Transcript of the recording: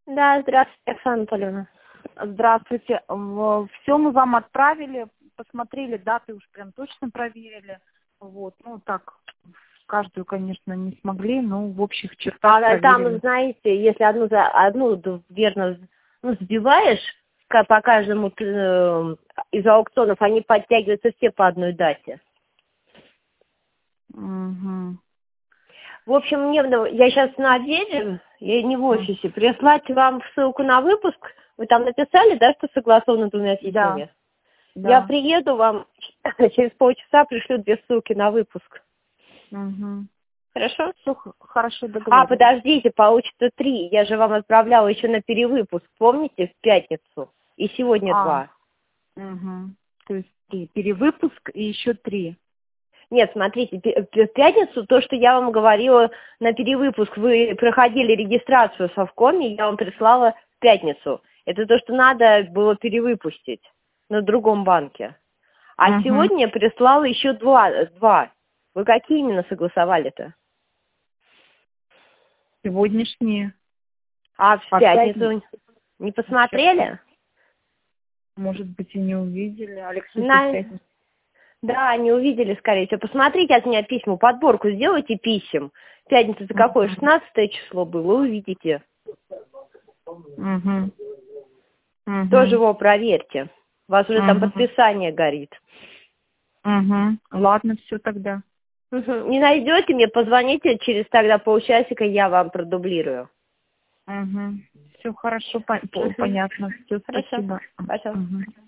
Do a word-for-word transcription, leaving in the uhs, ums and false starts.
Да, здравствуйте, Оксана Анатольевна. Здравствуйте. Все мы вам отправили, посмотрели, даты уж прям точно проверили. Вот, ну так, каждую, конечно, не смогли, но в общих чертах А там, проверили. знаете, если одну за одну верно ну, сбиваешь ка- по каждому э, из аукционов, они подтягиваются все по одной дате. Угу. В общем, мне ну, я сейчас на обеде, я не в офисе, прислать вам ссылку на выпуск. Вы там написали, да, что согласовано двумя письмами? Да, Я да. приеду, вам через полчаса пришлю две ссылки на выпуск. Угу. Хорошо? Все хорошо А, договорились. подождите, получится три. Я же вам отправляла еще на перевыпуск, помните, в пятницу? И сегодня А, два. угу. То есть три. Перевыпуск и еще три. Нет, смотрите, пи- пи- в пятницу то, что я вам говорила на перевыпуск, вы проходили регистрацию в Совкоме, я вам прислала в пятницу. Это то, что надо было перевыпустить на другом банке. А Угу. сегодня я прислала еще два, два. Вы какие именно согласовали-то? Сегодняшние. А в А в пятницу пятницу? не посмотрели? Может быть, и не увидели. Алексей, ты в На... пятницу. Да, не увидели, скорее всего. Посмотрите от меня письма, подборку сделайте писем. Пятница-то какое? шестнадцатое число было, увидите. Угу. Тоже Угу. его проверьте. У вас уже там Угу. подписание горит. Угу. Ладно, все тогда. Мгм. Не найдете, мне позвоните через тогда полчасика, я вам продублирую. Угу. Все хорошо, по- по- Мгм. понятно. Все, Хорошо. спасибо. Пожалуйста. Угу.